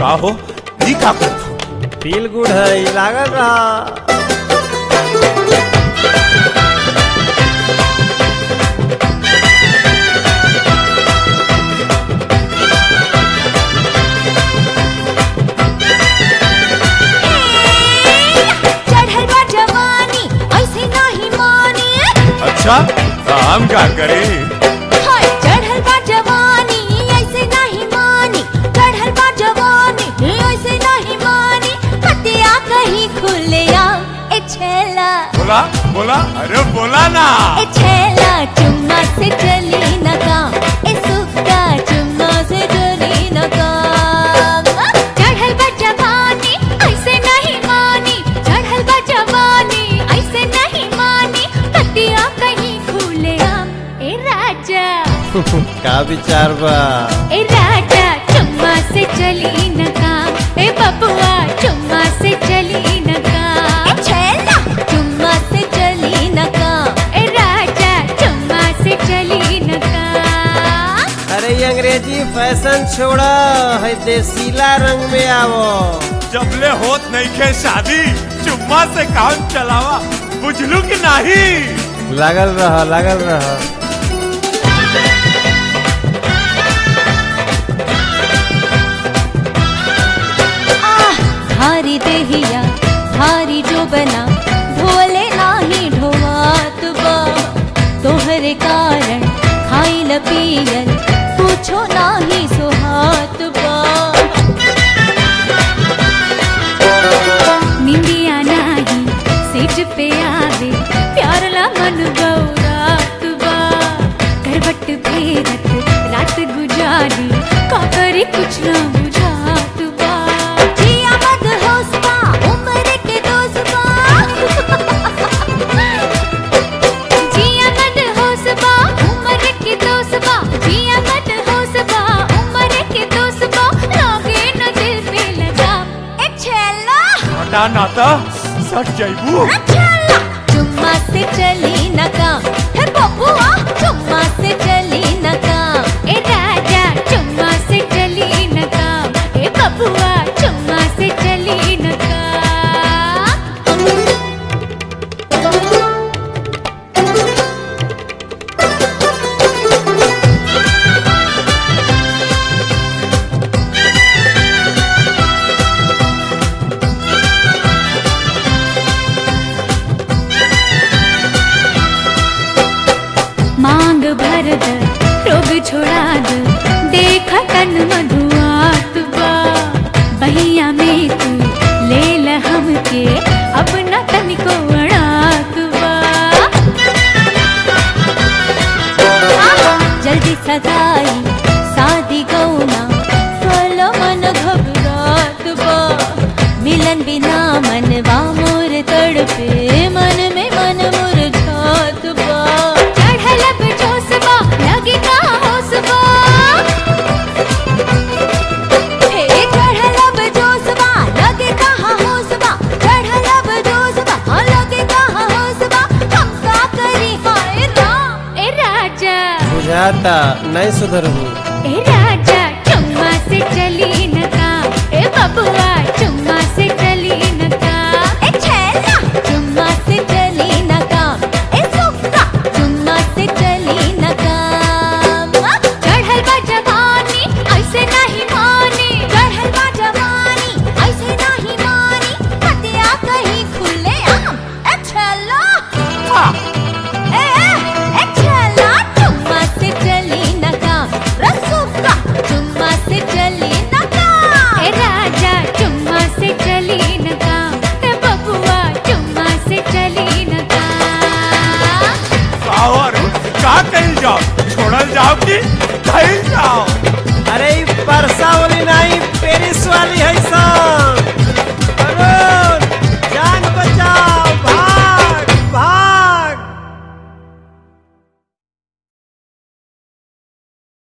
का हो ई का करत फील गुड है लागल रहा। अच्छा हम क्या करें? चढ़ल बा जवानी ऐसे नहीं मानी, चढ़ल बा जवानी ऐसे नहीं मानी, हत्या कहीं खुलिया ए छेला। बोला बोला अरे बोला ना। ए छेला चुम्मा से चली न काम, ए सुक्का चुम्मा से चली न काम। चढ़ल बा जवानी ऐसे नहीं मानी, चढ़ल बा जवानी ऐसे नहीं मानी, हत्या कहीं खुलिया ए राजा। का विचार बा? ए राजा चुम्मा से चली न काम, ए बबुआ चुम्मा से चली न काम। ए छेला चुम्मा से चली न काम, ए राजा चुम्मा से चली न काम। अरे ये अंग्रेजी फैशन छोड़ा है, देसीला रंग में आवो। जबले होत नहीं खे शादी चुम्मा से काम चलावा, बुझलू कि नहीं? लागल रहा लागल रहा। भारी देहिया भारी जो बना, ढोले नाही ढोवात बा। तोहरे कारण खाइल पियल पूछो नाही सोहात बा। निंदिया नाही सेज पे आवे, प्यार ला मन बौरात बा। करवट फेरत रात गुजारी, का करे कुछ ना बुझात बा। जिया मत होश बा उम्र के दोस्त बा, जिया मत होश बा उम्र के दोस्त बा, जिया मत होश बा उम्र के दोस्त बा। लागे न दिल पे लगा ए छेला, हटा नाता सट जाइबू। छेला चुम्मा से चली न काम, हे बबुआ चुम्मा से चली न काम। ए राजा चुम्मा से चली न काम, ए बबुआ चुम्मा से चली न काम। मांग भर द रोग छोड़ा द, देखा तन मधुआत बा। बहिया में तू ले ल हमके, अपना तन को अड़ात बा। जल्दी सगाई शादी गौना, फलो मन घबरात बा। मिलन बिना मनवा मोर तड़पे, मन में मन मुरझात बा। चढ़ल अब जोशबा लगे का होशबा, हे चढ़ल अब जोशबा लगे कहाँ होशबा, चढ़ल अब जोशबा लगे कहाँ होशबा। हम का करी हाय राम ए राजा, बुझाता नहीं सुधरबू। ए राजा चुम्मा से चली न काम, ए बबुआ चुम्मा से चली न काम। ए छेला चुम्मा से चली न काम, ए सुक्का चुम्मा से चली न काम। चढ़ल बा जवानी ऐसे नहीं मानी, चढ़ल बा जवानी ऐसे नहीं मानी, हत्या कहीं खुले आम। ए छेला ए छेला चुम्मा से चली न काम, रसूका चुम्मा से चली न काम। ए राजा चुम्मा से चली न काम, ए बबुआ चुम्मा से चली न काम। और का कहीं जाओ, छोड़ल जाओ कि कहीं जाओ? अरे परसा वाली नहीं पेरिस वाली है सब।